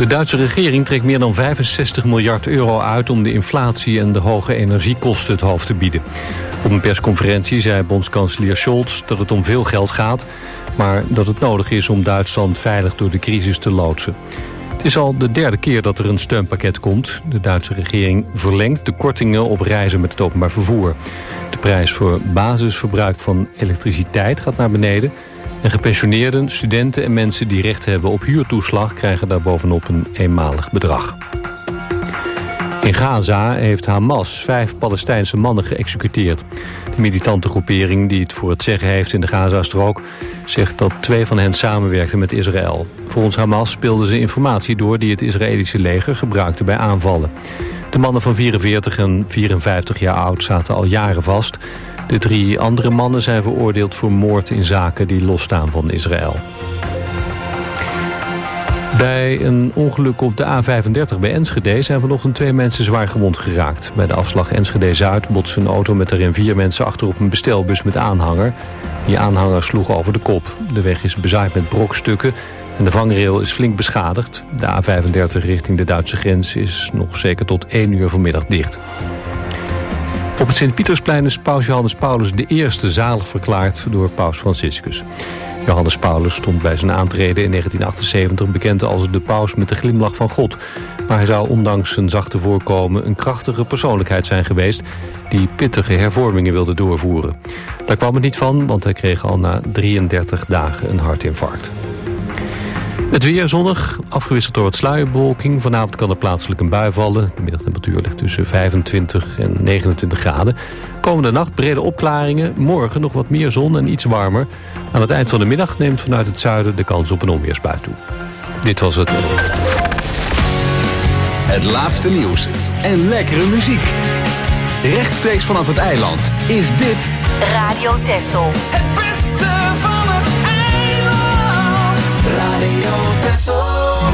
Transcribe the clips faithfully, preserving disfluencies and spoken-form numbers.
De Duitse regering trekt meer dan vijfenzestig miljard euro uit om de inflatie en de hoge energiekosten het hoofd te bieden. Op een persconferentie zei bondskanselier Scholz dat het om veel geld gaat, maar dat het nodig is om Duitsland veilig door de crisis te loodsen. Het is al de derde keer dat er een steunpakket komt. De Duitse regering verlengt de kortingen op reizen met het openbaar vervoer. De prijs voor basisverbruik van elektriciteit gaat naar beneden. En gepensioneerden, studenten en mensen die recht hebben op huurtoeslag krijgen daar bovenop een eenmalig bedrag. In Gaza heeft Hamas vijf Palestijnse mannen geëxecuteerd. De militante groepering die het voor het zeggen heeft in de Gazastrook zegt dat twee van hen samenwerkten met Israël. Volgens Hamas speelden ze informatie door die het Israëlische leger gebruikte bij aanvallen. De mannen van vierenveertig en vierenvijftig jaar oud zaten al jaren vast. De drie andere mannen zijn veroordeeld voor moord in zaken die losstaan van Israël. Bij een ongeluk op de A vijfendertig bij Enschede zijn vanochtend twee mensen zwaar gewond geraakt. Bij de afslag Enschede-Zuid botste een auto met erin vier mensen achterop een bestelbus met aanhanger. Die aanhanger sloeg over de kop. De weg is bezaaid met brokstukken en de vangrail is flink beschadigd. De A vijfendertig richting de Duitse grens is nog zeker tot één uur vanmiddag dicht. Op het Sint-Pietersplein is paus Johannes Paulus de eerste zalig verklaard door paus Franciscus. Johannes Paulus stond bij zijn aantreden in negentien achtenzeventig bekend als de paus met de glimlach van God. Maar hij zou ondanks zijn zachte voorkomen een krachtige persoonlijkheid zijn geweest die pittige hervormingen wilde doorvoeren. Daar kwam het niet van, want hij kreeg al na drieëndertig dagen een hartinfarct. Het weer zonnig, afgewisseld door wat sluierbewolking. Vanavond kan er plaatselijk een bui vallen. De middagtemperatuur ligt tussen vijfentwintig en negenentwintig graden. Komende nacht brede opklaringen. Morgen nog wat meer zon en iets warmer. Aan het eind van de middag neemt vanuit het zuiden de kans op een onweersbui toe. Dit was het. Het laatste nieuws en lekkere muziek. Rechtstreeks vanaf het eiland is dit Radio Texel. Het beste van het eiland. Radio Texel.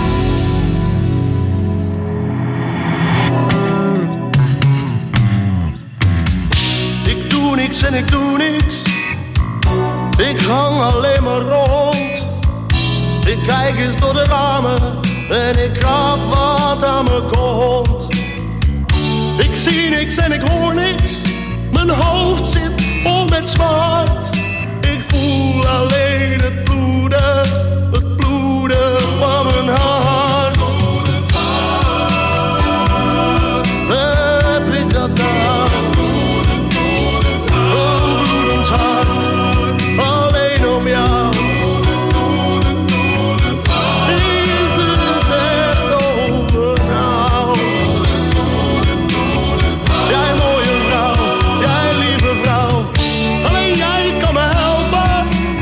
Ik doe niks en ik doe niks. Ik hang alleen maar rond. Ik kijk eens door de ramen en ik krap wat aan me komt. Ik zie niks en ik hoor niks. Mijn hoofd zit vol met smart. Ik voel alleen het bloeden, het bloeden van mijn hart. Bloedend hart. Heb ik dat daar? Bloedend, bloedend hart. Een bloedend hart. Alleen om jou. Bloedend, bloedend, bloedend hart. Is het echt over nou? Bloedend, bloedend, bloedend hart. Jij mooie vrouw, jij lieve vrouw. Alleen jij kan me helpen.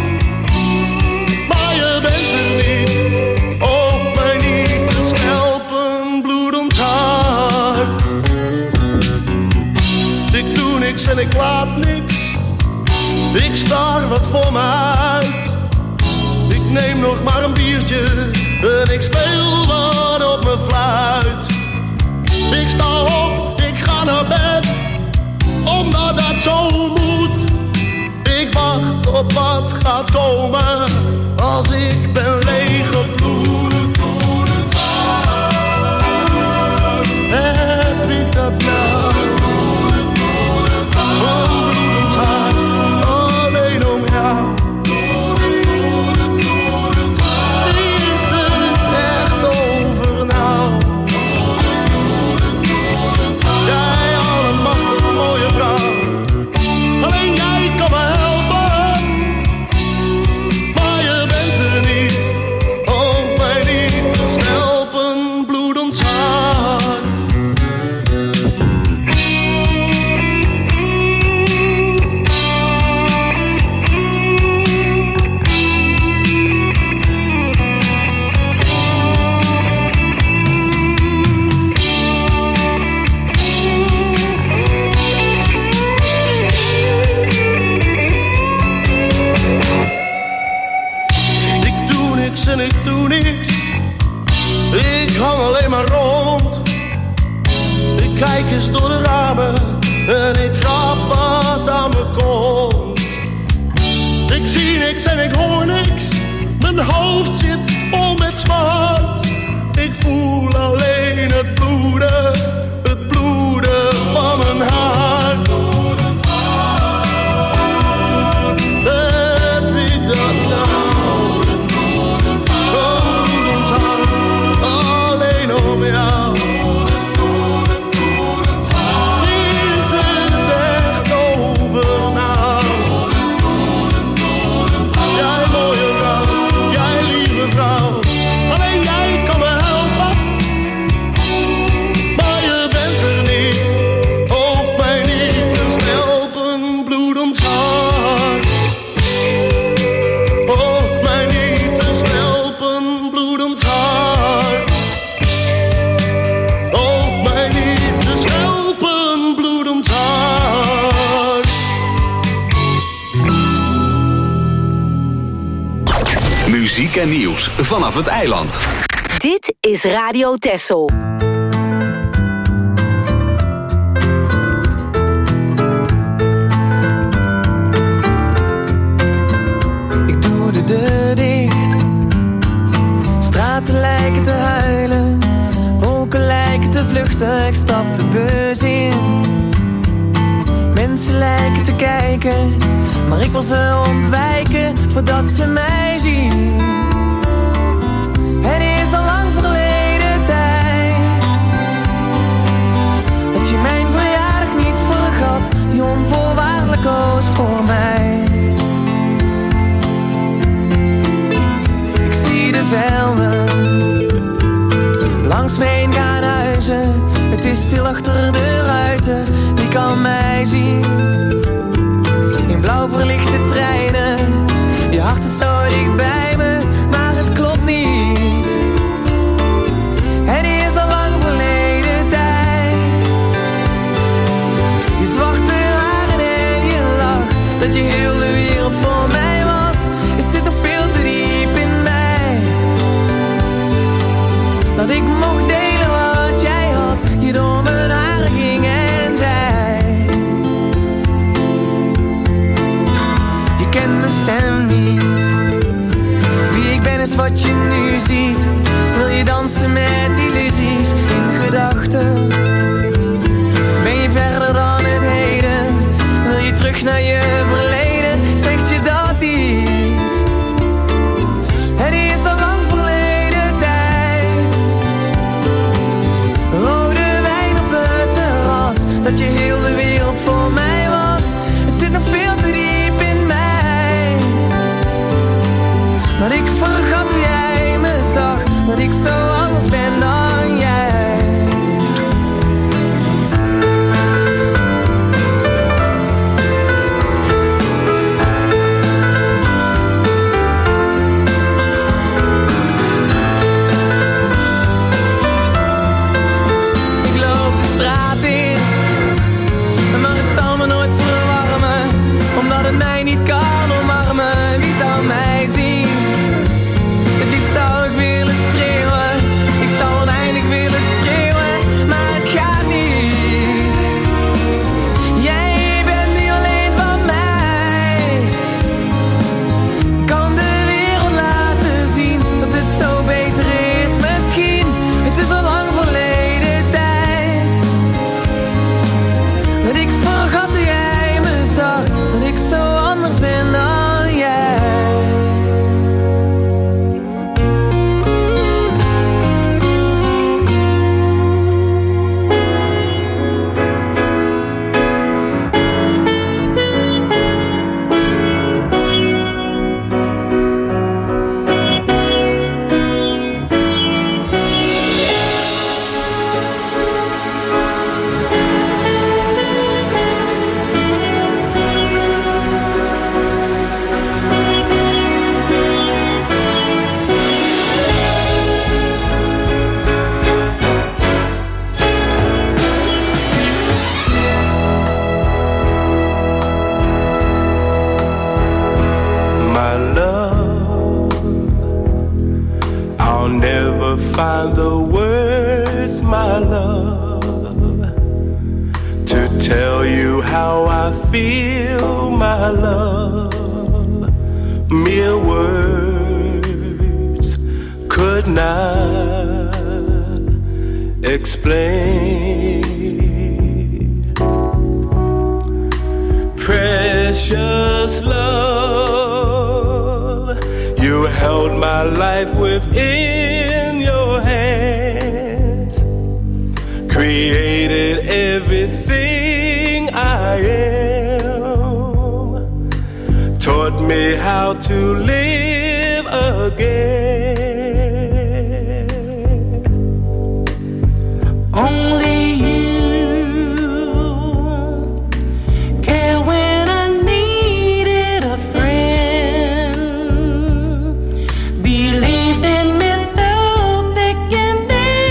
Maar je bent er niet. Om mij niet te schelpen, bloedend hart. Ik doe niks en ik laat niks. Ik staar wat voor me uit. Ik neem nog maar een biertje en ik speel wat op mijn fluit. Ik sta op, ik ga naar bed, omdat dat zo moet. Ik wacht op wat gaat komen, als ik ben leeggebloed. Heb ik dat nou? Een bloedend hart, alleen om jou. Is het echt over nou? Jij allemachtig mooie vrouw. Alleen jij kan me helpen. Maar je bent er niet. Om mij niet te schelpen, bloedend hart. Ik doe niks en ik doe niks. Ik hang alleen maar rond. Ik kijk eens door de ramen en ik krap wat aan me komt. Ik zie niks en ik hoor niks. Mijn hoofd zit vol met smart. Ik voel muziek en nieuws vanaf het eiland. Dit is Radio Texel. Ik doe de deur dicht. Straten lijken te huilen. Wolken lijken te vluchten. Ik stap de bus in. Mensen lijken te kijken, maar ik wil ze ontwijken voordat ze mij zien. Het is al lang verleden tijd dat je mijn verjaardag niet vergat, die onvoorwaardelijk koos voor mij. Ik zie de velden langs me heen gaan huizen. Het is stil achter de ruiten, wie kan mij zien? In blauw verlichte treinen, je hart is zo dicht bij me, maar het klopt niet. Het is al lang verleden tijd. Je zwarte haren en je lach, dat je heel de wereld voor mij was. Het zit nog veel te diep in mij, dat ik mocht delen wat jij had, je door mijn haren ging en zei. Je kent mijn stem niet, wie ik ben is wat je nu ziet. Wil je dansen met illusies in gedachten? Ben je verder dan het heden? Wil je terug naar je verleden? Zegt je dat iets? Het is al lang verleden tijd. Rode wijn op het terras, dat je heel de wereld voor mij was. Het zit nog veel te diep in mij, dat ik vergat hoe jij me zag, dat ik zo anders ben dan jij. Ik loop de straat in, maar het zal me nooit verwarmen, omdat het mij niet kan omarmen. Wie zou mij zien? Het liefst zou ik willen schreeuwen, ik zou oneindig willen schreeuwen, maar het gaat niet. Jij bent niet alleen van mij. Kan de wereld laten zien dat het zo beter is misschien. Het is al lang verleden tijd, dat ik vergat hoe jij me zag, dat ik zo anders ben dan jij. My love, I'll never find the words, my love, to tell you how I feel, my love. Mere words could not explain. Precious love, you held my life within your hands, created everything I am, taught me how to live again. Only you care when I needed a friend. Believed in me through thick and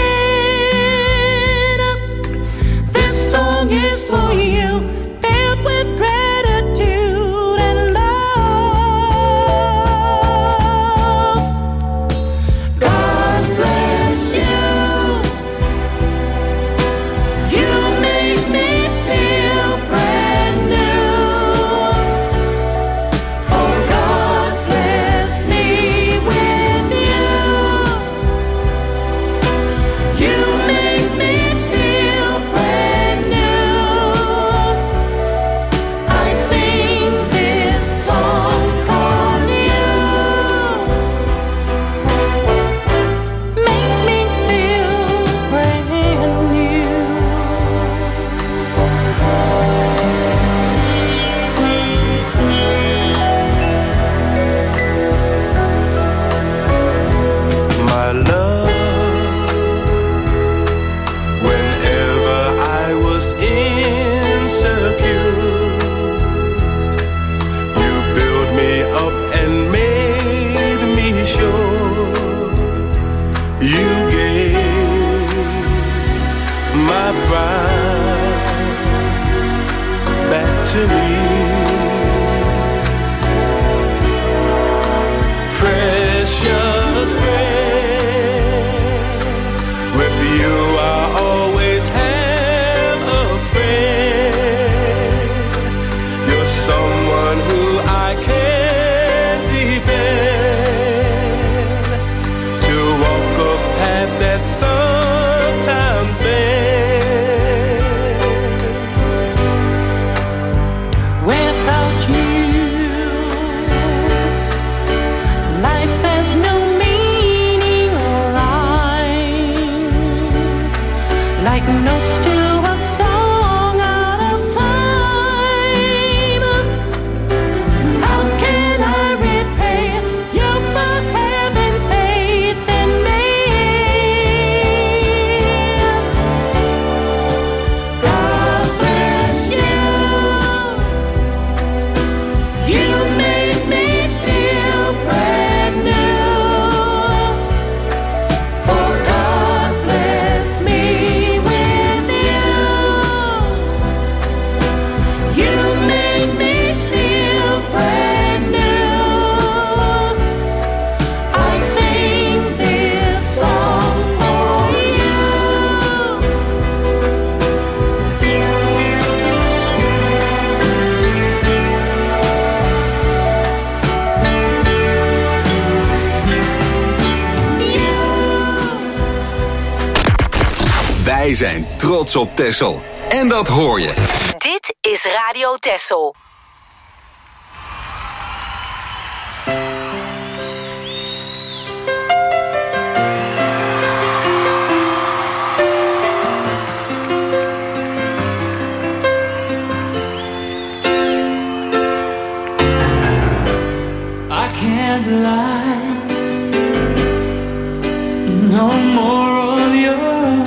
thin. This song is for you, filled with gratitude and love. right back to me. Precious friend, with you I always have a friend. You're someone who I can depend to walk a path that sometimes bends. Without you, life has no meaning or rhyme, like notes to a song out of time. How can I repay you for having faith in me? God bless you. You made me feel brand new. For God bless me with you. You made me feel brand new. I sing this song for you. Wij zijn trots op Texel. En dat hoor je. Dit is Radio Texel. I can't lie. No more of your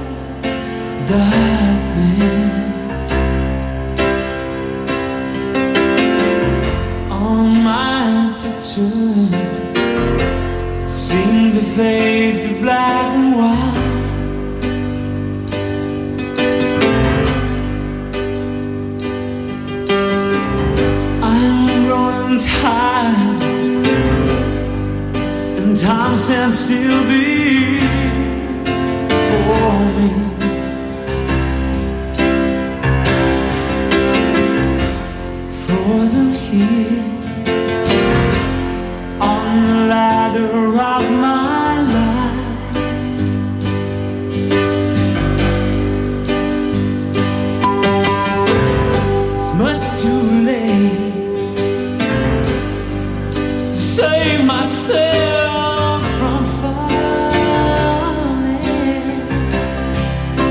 darkness. All my pictures seem to fade to black and white. I'm growing tired, and time stands still before me. Frozen here on the ladder of my life. It's much too late to save myself from falling.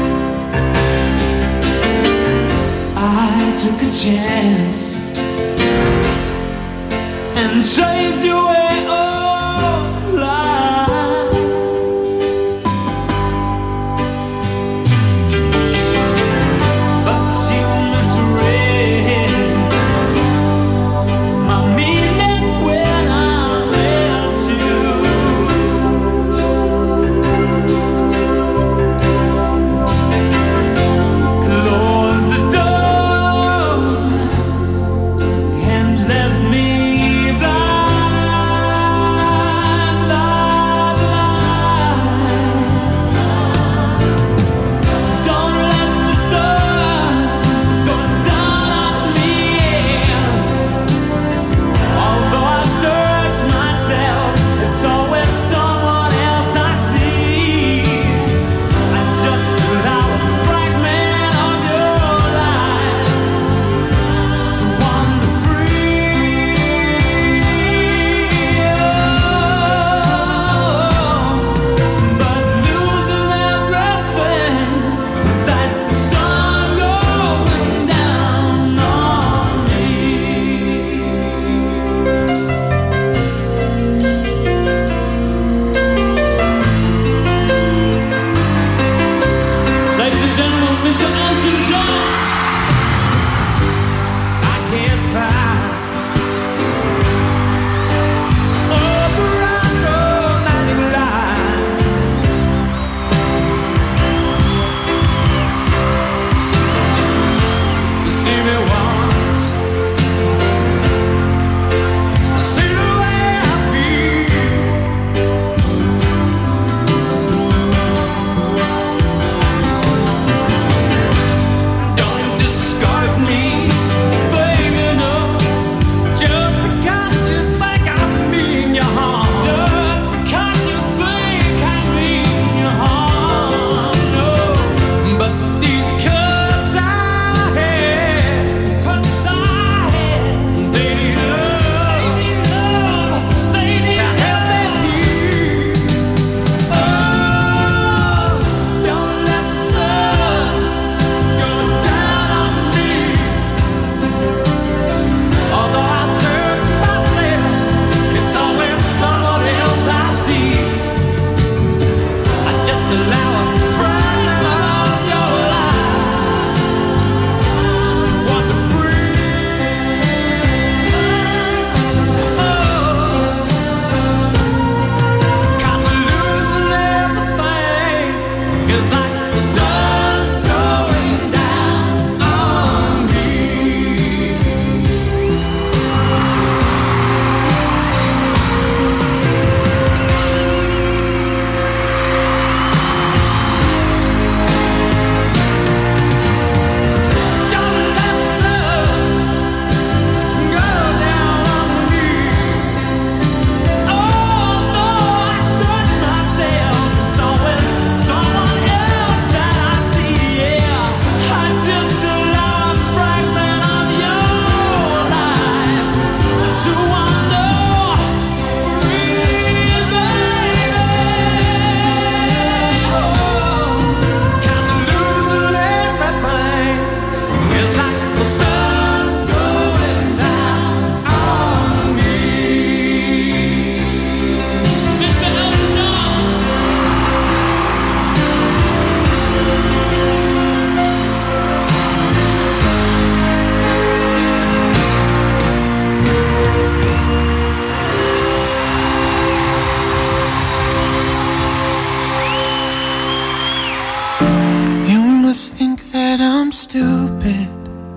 must think that I'm stupid.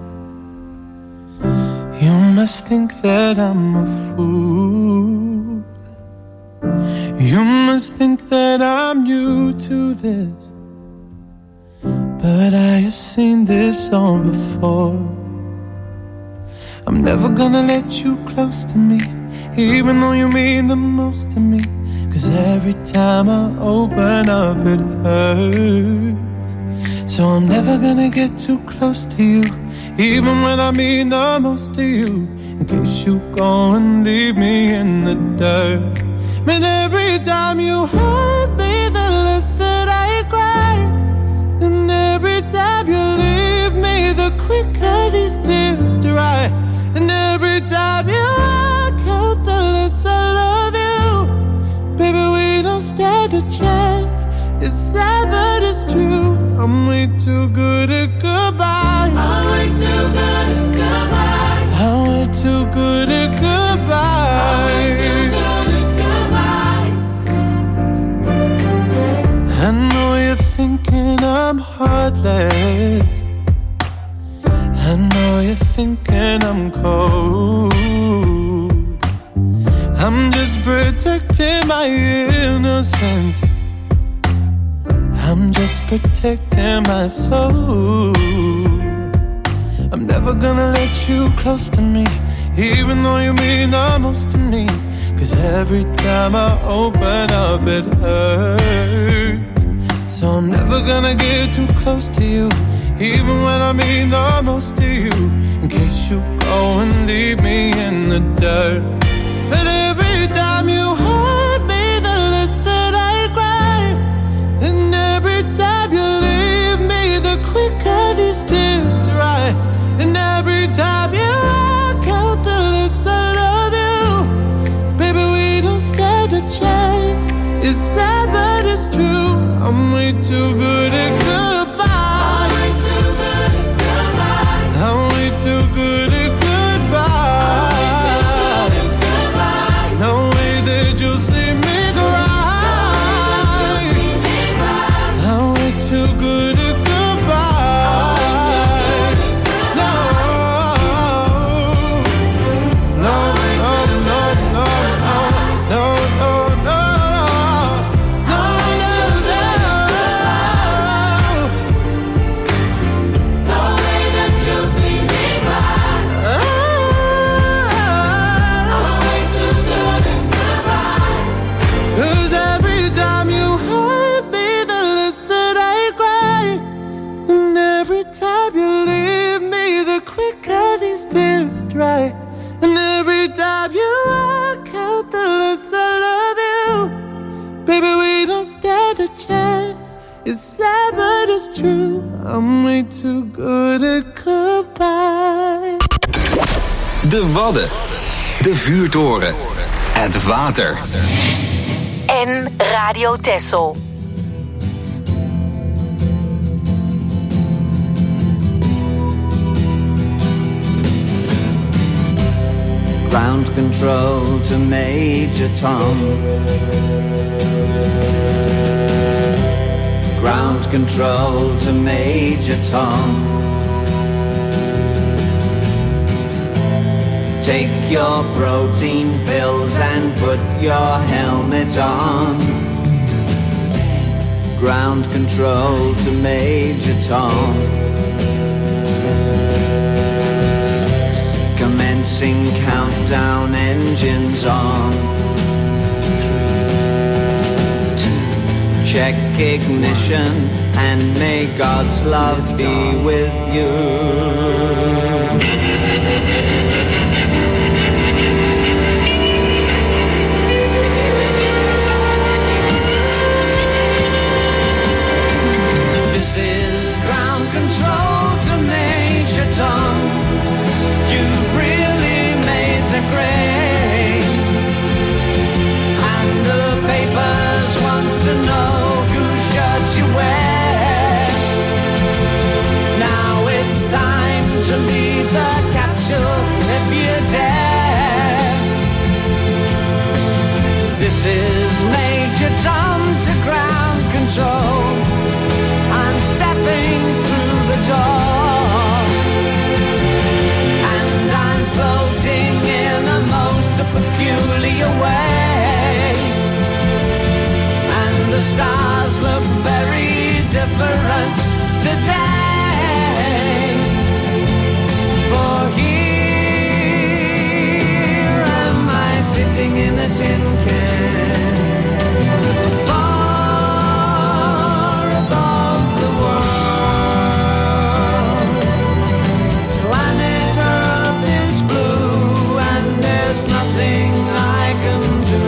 You must think that I'm a fool. You must think that I'm new to this, but I have seen this all before. I'm never gonna let you close to me, even though you mean the most to me. Cause every time I open up it hurts. So I'm never gonna get too close to you, even when I mean the most to you, in case you go and leave me in the dirt. And every time you hurt me, the less that I cry. And every time you leave me, the quicker these tears dry. And every time you walk out, the less I love you. Baby, we don't stand a chance. It's sad but it's true. I'm way too good at goodbye. I'm way too good at goodbye. I'm way too good at goodbye. I'm way too good at goodbye. I know you're thinking I'm heartless. I know you're thinking I'm cold. I'm just protecting my innocence. I'm just protecting my soul. I'm never gonna let you close to me, even though you mean the most to me. Cause every time I open up it hurts. So I'm never gonna get too close to you, even when I mean the most to you, in case you go and leave me in the dirt. But every time you hurt me, the less that I cry. And every time you leave me, the quicker these tears dry. And every time you walk out, the less I love you. Baby, we don't stand a chance. It's sad but it's true. I'm way too good at goodbye. I'm way too good at goodbye. I'm way too good at goodbye. No way that you'll see me cry. I'm way too good at goodbye. No, no, no, no, no, no, no, no, no, no, no, no way that you'll see me cry. I'm way too good at goodbye. Cause every time you hurt me, the less that I cry. And every time you leave me, the quicker these tears dry. And every time you walk out, the less I love you. Baby, we don't stand a chance. It's sad but it's true. I'm way too good at goodbye. De Wadden. De vuurtoren. Het water. En Radio Texel. Ground control to Major Tom. Ground control to Major Tom. Take your protein pills and put your helmet on. Ground control to Major Tom. Commencing countdown, engines on. Check ignition and may God's love be with you. This is ground control to Major Tom. You've really made the grade, and the papers want to know whose shirts you wear. Now it's time to leave. the stars look very different today. For here am I sitting in a tin can, far above the world. Planet Earth is blue and there's nothing I can do.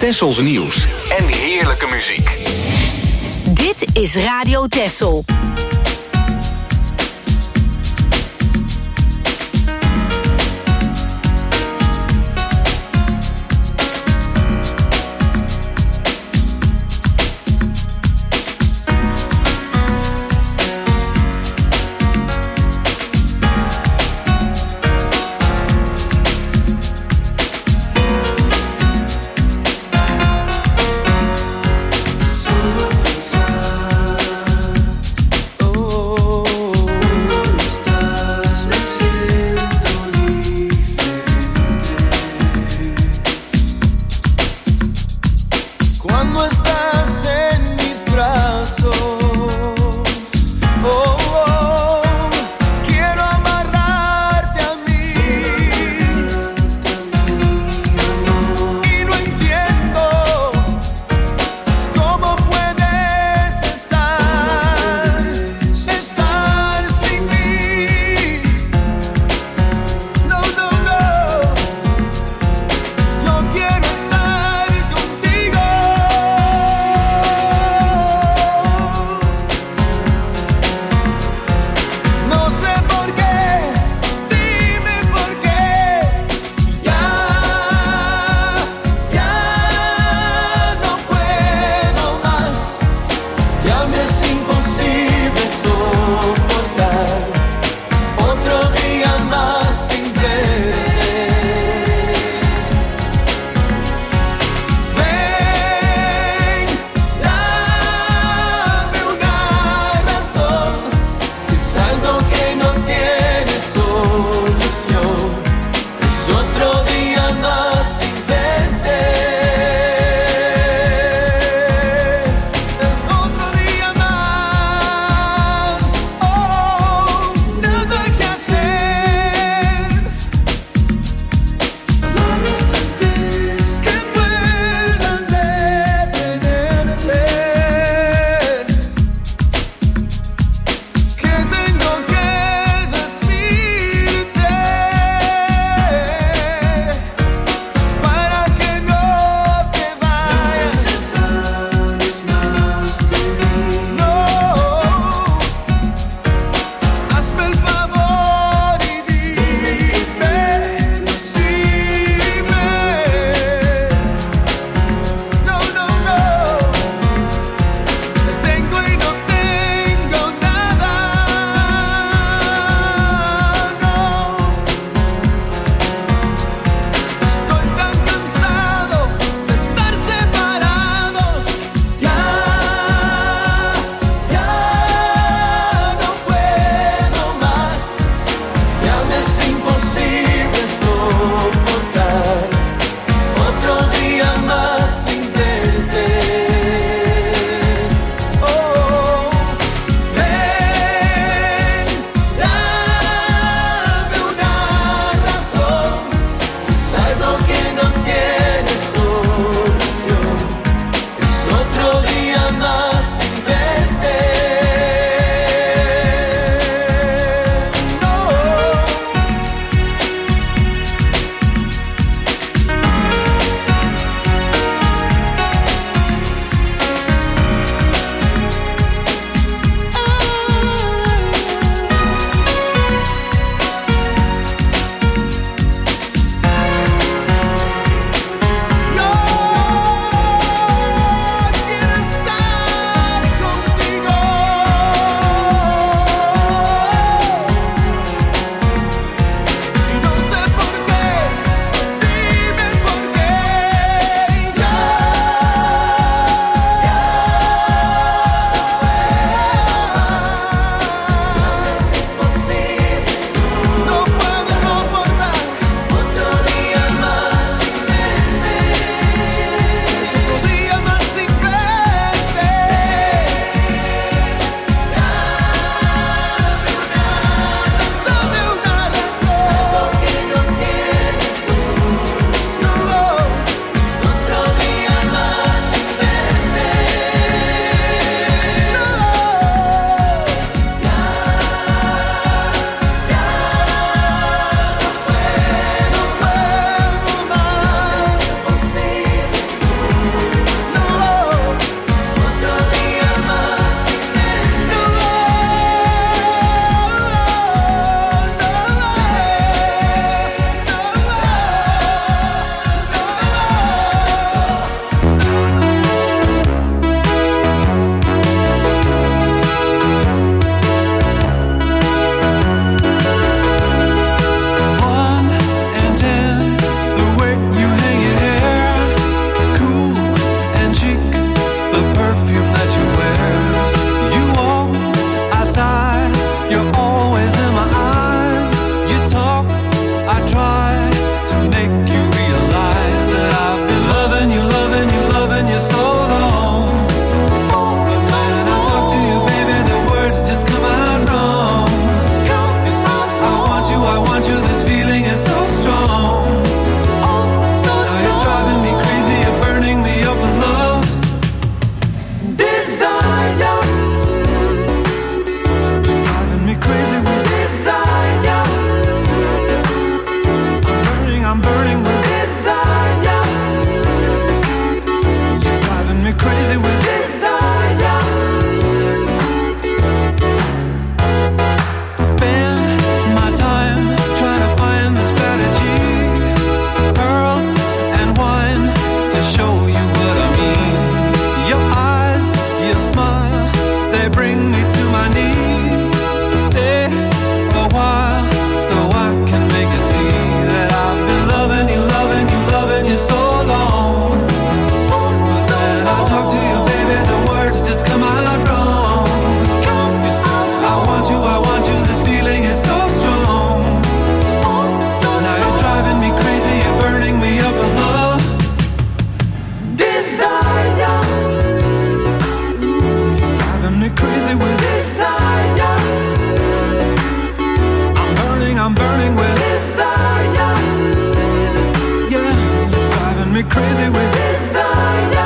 Tessels nieuws en heerlijke muziek. Dit is Radio Tessel. Oh crazy with desire.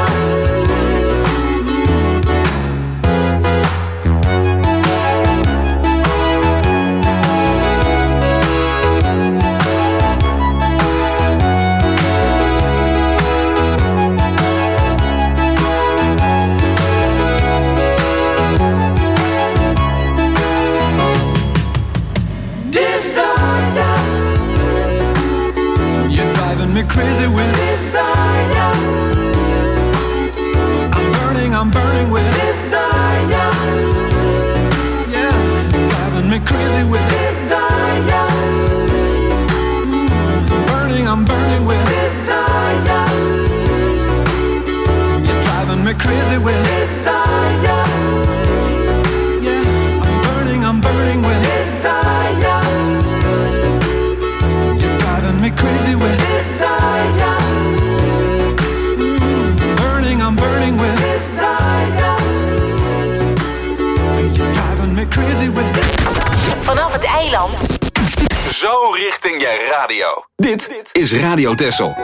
Me crazy with desire. I'm burning, I'm burning with desire. Yeah, driving me crazy with desire. Mm, burning, I'm burning with desire. You're driving me crazy with desire. Yeah, I'm burning, I'm burning with desire. You're driving me crazy with desire. Mm, burning, I'm burning with desire. You're driving me crazy with desire. Vanaf het eiland. Zo richting je radio. Dit is Radio Texel.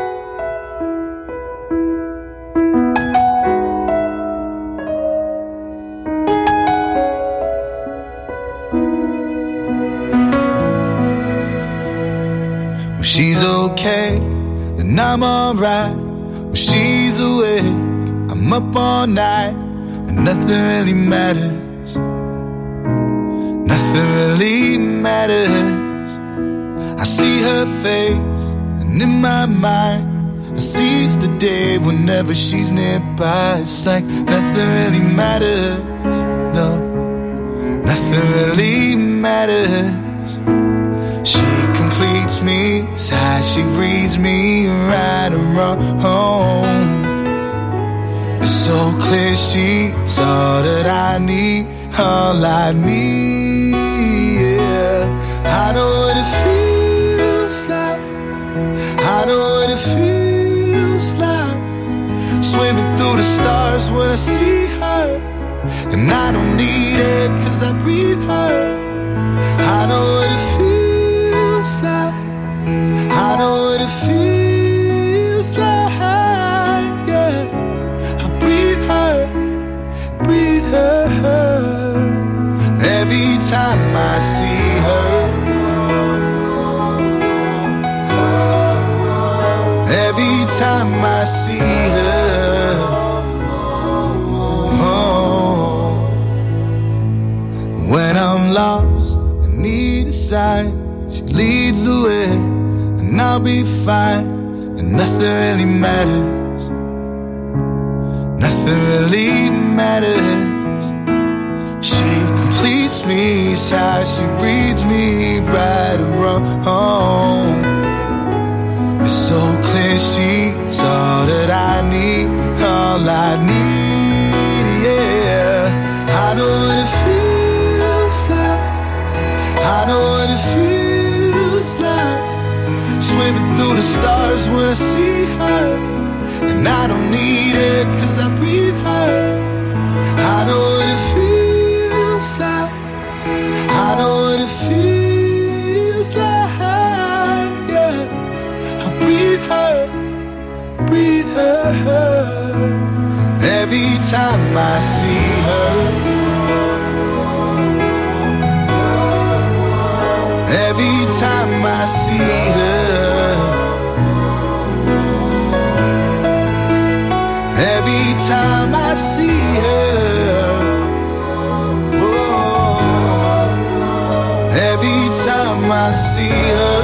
When she's okay, then I'm alright. When she's awake, I'm up all night. And nothing really matters. Nothing really matters. I see her face, and in my mind I seize the day whenever she's nearby. It's like nothing really matters. No, nothing really matters. She completes me, sighs, she reads me right and wrong. It's so clear she's all that I need, all I need. Yeah. I know what it feels like. I know what it feels like. Swimming through the stars when I see her. And I don't need it 'cause I breathe her. I know what it feels like. I know what it feels like, yeah. I breathe her, breathe her. Every time I see her, every time I see her, oh. When I'm lost and need a sign, she leads the way, and I'll be fine, and nothing really matters. Nothing really matters. She completes me, sighs, she reads me right and wrong. It's so clear she's all that I need, all I need, yeah. I know what it feels like. I know what it feels like. Swimming through the stars when I see her. And I don't need it 'cause I breathe her. I know what it feels like. I know what it feels like, yeah. I breathe her, breathe her. Every time I see her, every time I see her, every time I see her, oh, every time I see her,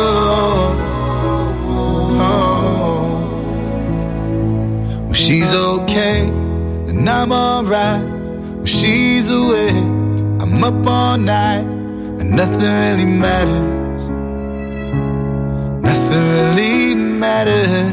oh. When she's okay, then I'm alright. When she's awake, I'm up all night. And nothing really matters. Nothing really matters.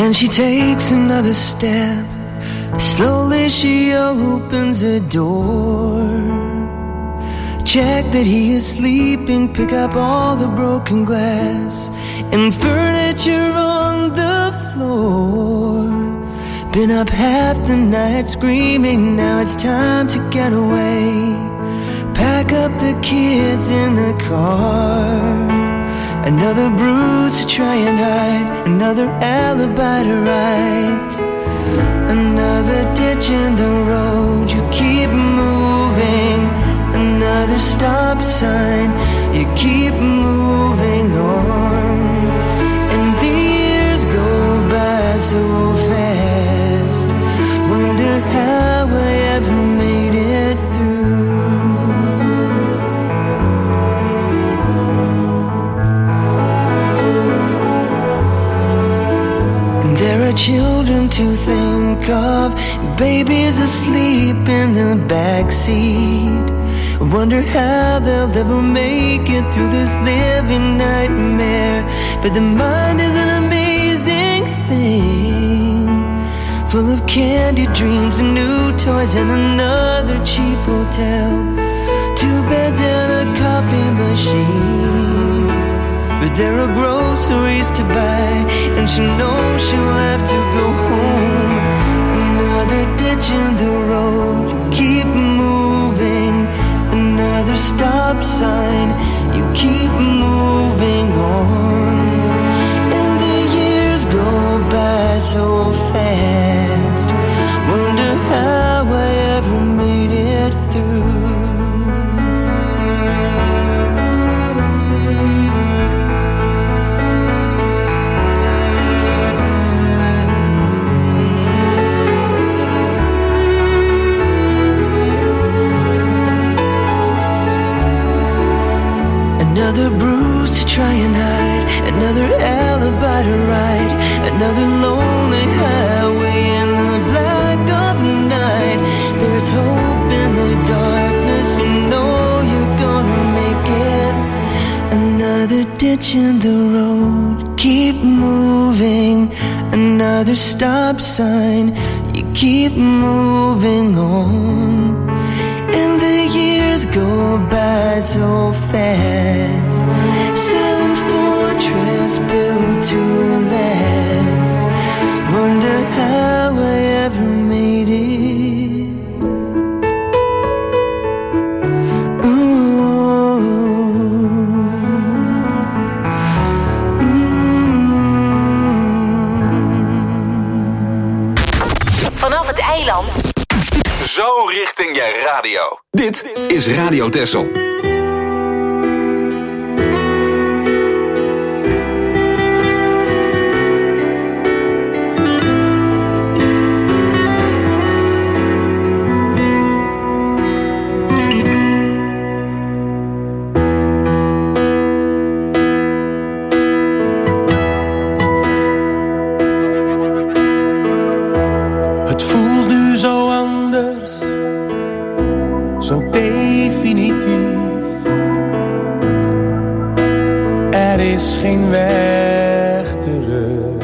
And she takes another step. Slowly she opens the door. Check that he is sleeping. Pick up all the broken glass and furniture on the floor. Been up half the night screaming. Now it's time to get away. Pack up the kids in the car. Another bruise to try and hide. Another alibi to write. Another ditch in the road. You keep moving. Another stop sign. You keep moving on. And the years go by so fast. Wonder how I ever made it through. And there are children to think of. Babies asleep in the backseat. Wonder how they'll ever make it through this living nightmare. But the mind is an amazing thing, full of candy dreams and new toys and another cheap hotel. Two beds and a coffee machine. But there are groceries to buy, and she knows she'll have to go home. Another ditch in the road. Keep moving. Another stop sign. You keep moving on. And the years go by so fast. Wonder how I ever made it through. Another bruise to try and hide. Another alibi to write. Another lonely highway in the black of night. There's hope in the darkness. You know you're gonna make it. Another ditch in the road. Keep moving. Another stop sign. You keep moving on. And the years go by so fast. Silent fortress built to last. Wonder how I ever made it. Ooh. Mm. Vanaf het eiland. Zo richting je radio. Dit is Radio Texel. Het voelt nu zo anders, zo definitief. Er is geen weg terug.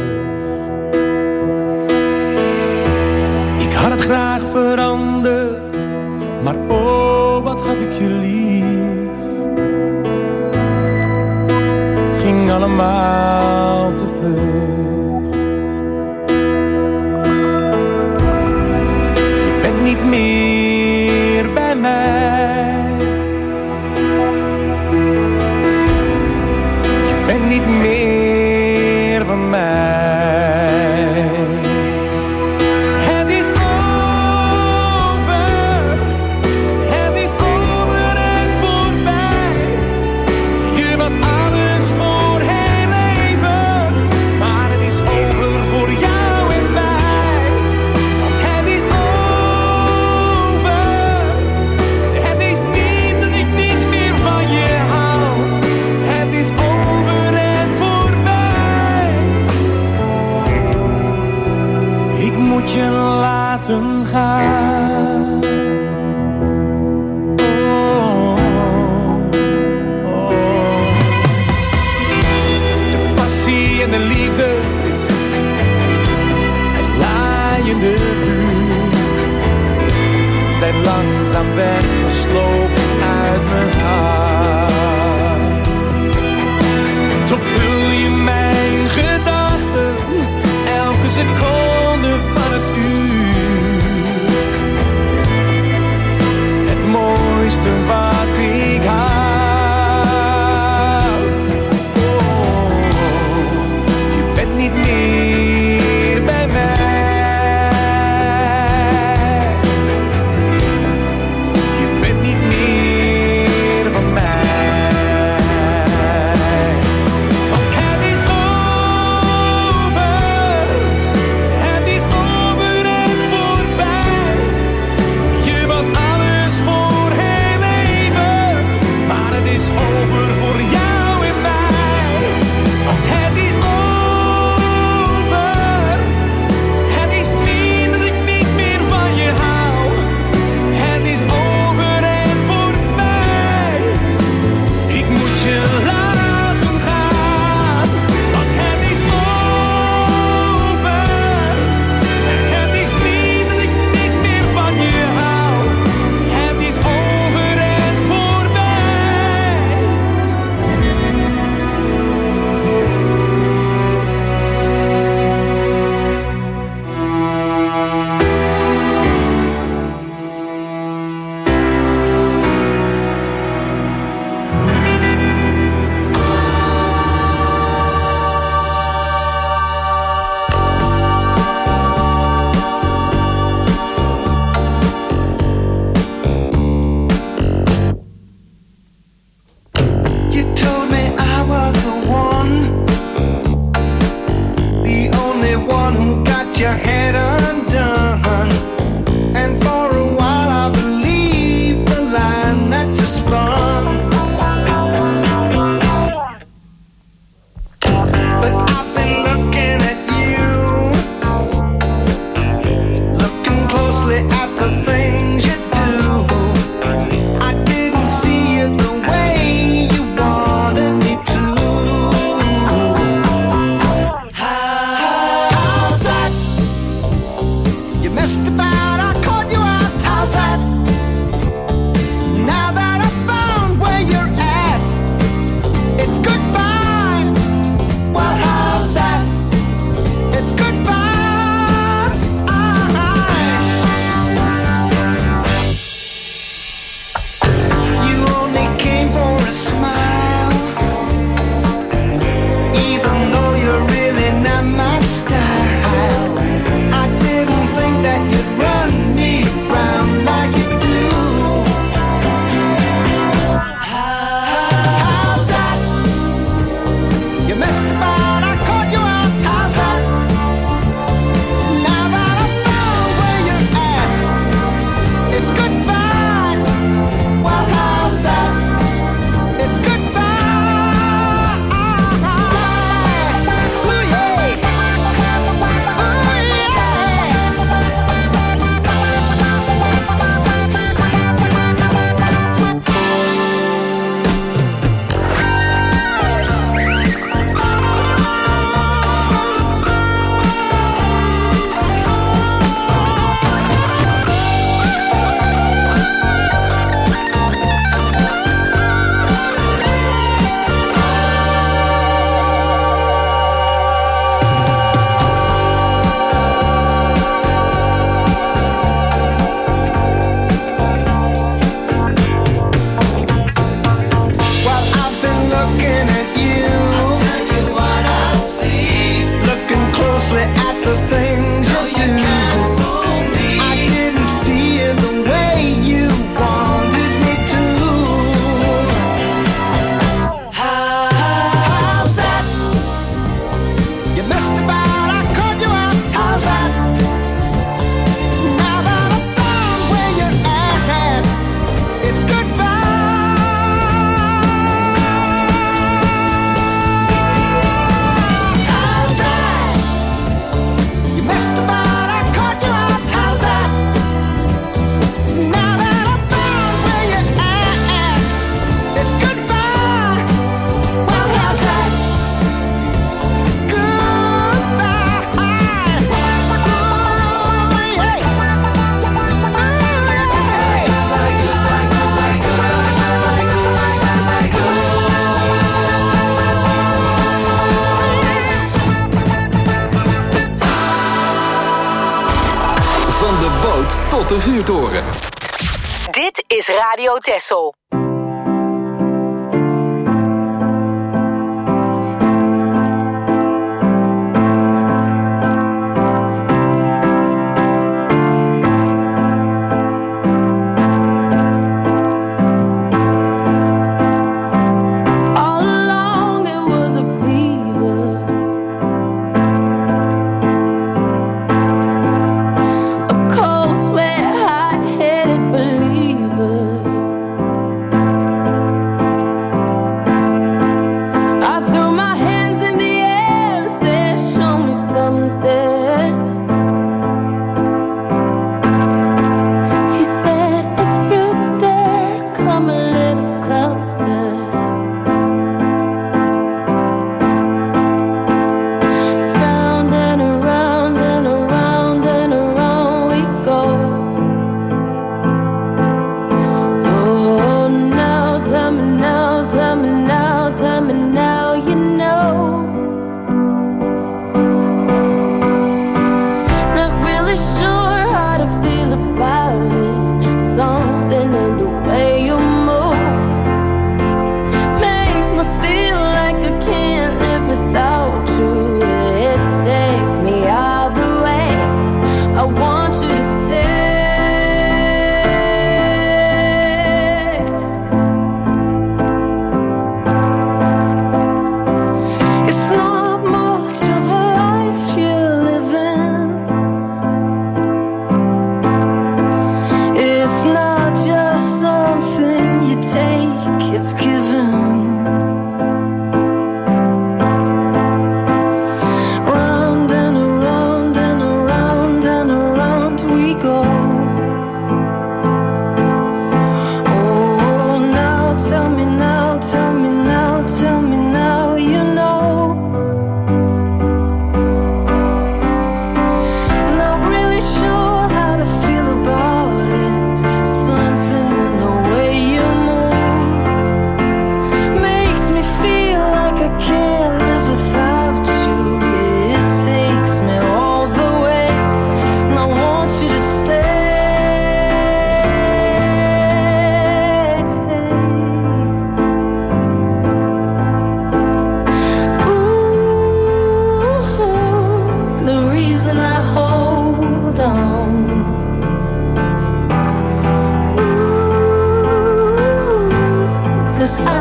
Ik had het graag veranderd, maar oh, wat had ik je lief. Het ging allemaal te vlug. Je bent niet meer bij mij. Je bent niet meer van mij. Het is over. Het is over en voorbij. Je was alles voor heel even, maar het is over voor jou en mij. Want het is over. Het is niet dat ik niet meer van je hou. Het is over en voorbij. You told me I was the one, the only one who got your head undone. And for a while I believed the line that you spun. But I've been looking at you, looking closely at the things you do. I didn't see it the way you wanted me to. How's that? You messed about, I caught you out. How's that? Now that I found where you're at, it's goodbye. Well, how's that? It's goodbye. You only came for a smile, even though you're really not my style. I didn't think that you'd run me round like you do. How's that? You messed about, I caught you out. How's that? Now that I found where you're at, it's goodbye. Well, how's that? It's goodbye. Ooh, yeah. Well, I've been looking at you. I'll tell you what I see. Looking closely at the things you do. I didn't see it the way you wanted me to. How's that? You messed about, I caught you out. How's that? Now that I found where you're at, it's goodbye. How's that? You messed about, I caught you out. How's that? Now that I found where you're at, it's goodbye. Well, how's that? Van de boot tot de vuurtoren. Dit is Radio Texel. All along there was a fever, a cold sweat, hot-headed believer.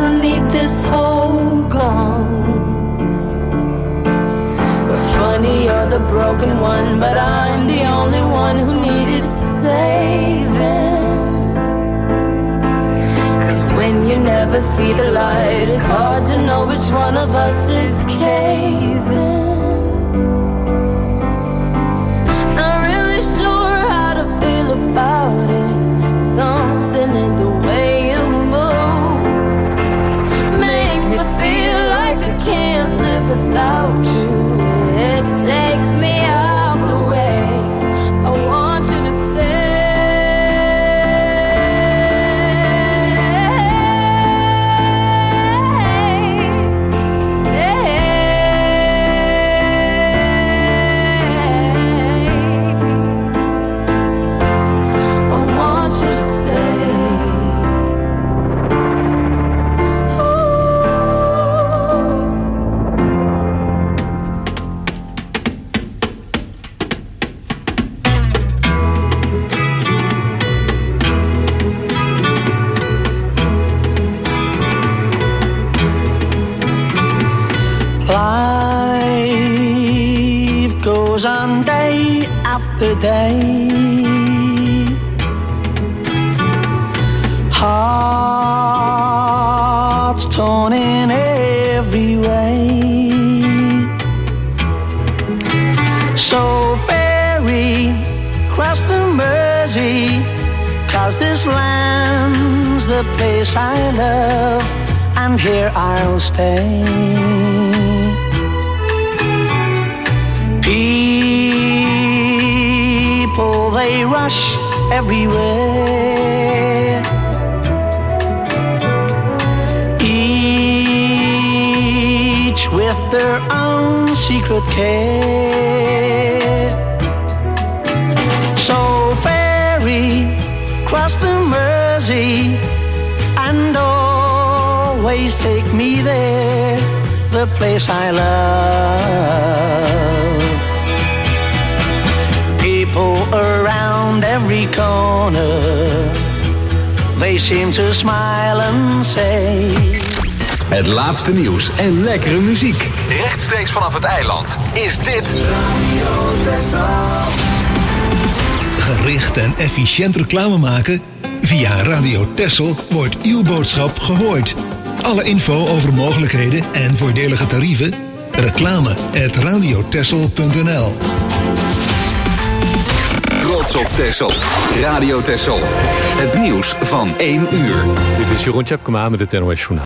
beneath this whole gone. Funny, you're the broken one, but I'm the only one who needed saving. Cause when you never see the light, it's hard to know which one of us is caving. Not really sure how to feel about it. Something in the way you move makes me feel like I can't live without you. It takes me out the way. I want you to stay. Stay. I want you to stay. Life goes on day after day. Hearts torn in every way. So ferry cross the Mersey, 'cause this land's the place I love, and here I'll stay. People, they rush everywhere. Each with their own secret care. So ferry, cross the Mersey, and always take me there, the place I love. People around every corner, they seem to smile and say. Het laatste nieuws en lekkere muziek. Rechtstreeks vanaf het eiland is dit Radio Texel. Gericht en efficiënt reclame maken? Via Radio Texel wordt uw boodschap gehoord. Alle info over mogelijkheden en voordelige tarieven? Reclame at radiotexel punt n l. Trots op Texel. Radio Texel. Het nieuws van één uur. Dit is Jeroen Tjepkema met het N O S Journaal.